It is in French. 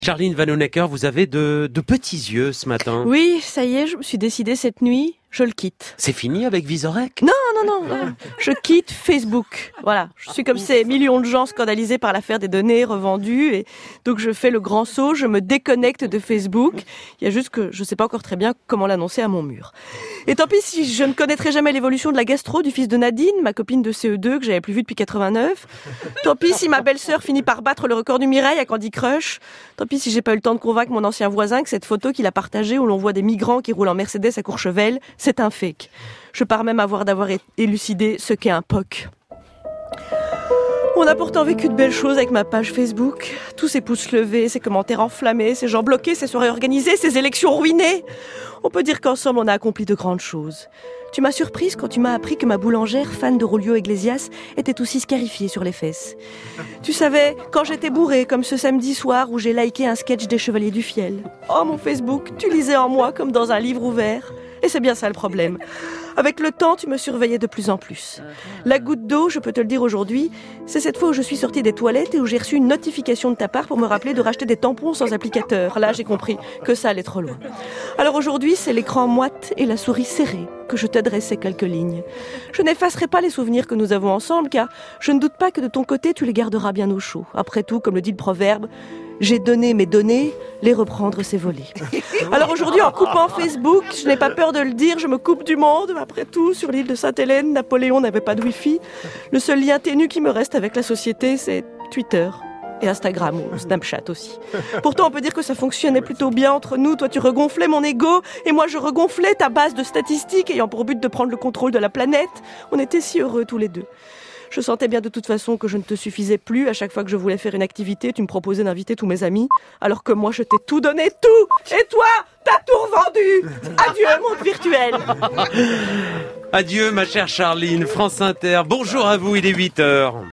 Charline Vanhoenacker, vous avez de petits yeux ce matin. Oui, ça y est, je me suis décidée cette nuit, je le quitte. C'est fini avec Vizorek ? Non. Je quitte Facebook. Voilà, je suis comme ces millions de gens scandalisés par l'affaire des données revendues et donc je fais le grand saut, je me déconnecte de Facebook. Il y a juste que je sais pas encore très bien comment l'annoncer à mon mur. Et tant pis si je ne connaîtrai jamais l'évolution de la gastro du fils de Nadine, ma copine de CE2 que j'avais plus vue depuis 89. Tant pis si ma belle-sœur finit par battre le record du Mireille à Candy Crush. Tant pis si j'ai pas eu le temps de convaincre mon ancien voisin que cette photo qu'il a partagée où l'on voit des migrants qui roulent en Mercedes à Courchevel, c'est un fake. Je pars même d'avoir élucidé ce qu'est un POC. On a pourtant vécu de belles choses avec ma page Facebook. Tous ces pouces levés, ces commentaires enflammés, ces gens bloqués, ces soirées organisées, ces élections ruinées. On peut dire qu'ensemble, on a accompli de grandes choses. Tu m'as surprise quand tu m'as appris que ma boulangère, fan de Rolio Iglesias, était aussi scarifiée sur les fesses. Tu savais, quand j'étais bourrée, comme ce samedi soir où j'ai liké un sketch des Chevaliers du Fiel. Oh mon Facebook, tu lisais en moi comme dans un livre ouvert. Et c'est bien ça le problème. Avec le temps, tu me surveillais de plus en plus. La goutte d'eau, je peux te le dire aujourd'hui, c'est cette fois où je suis sortie des toilettes et où j'ai reçu une notification de ta part pour me rappeler de racheter des tampons sans applicateur. Là, j'ai compris que ça allait trop loin. Alors aujourd'hui, c'est l'écran moite et la souris serrée que je t'adressais quelques lignes. Je n'effacerai pas les souvenirs que nous avons ensemble, car je ne doute pas que de ton côté, tu les garderas bien au chaud. Après tout, comme le dit le proverbe, j'ai donné mes données, les reprendre c'est voler. Alors aujourd'hui, en coupant Facebook, je n'ai pas peur de le dire, je me coupe du monde. Après tout, sur l'île de Sainte-Hélène, Napoléon n'avait pas de Wi-Fi. Le seul lien ténu qui me reste avec la société, c'est Twitter. Et Instagram ou Snapchat aussi. Pourtant, on peut dire que ça fonctionnait plutôt bien entre nous. Toi, tu regonflais mon ego et moi, je regonflais ta base de statistiques ayant pour but de prendre le contrôle de la planète. On était si heureux tous les deux. Je sentais bien de toute façon que je ne te suffisais plus. À chaque fois que je voulais faire une activité, tu me proposais d'inviter tous mes amis. Alors que moi, je t'ai tout donné, tout. Et toi, t'as tout revendu. Adieu, monde virtuel. Adieu, ma chère Charline, France Inter. Bonjour à vous, il est 8h.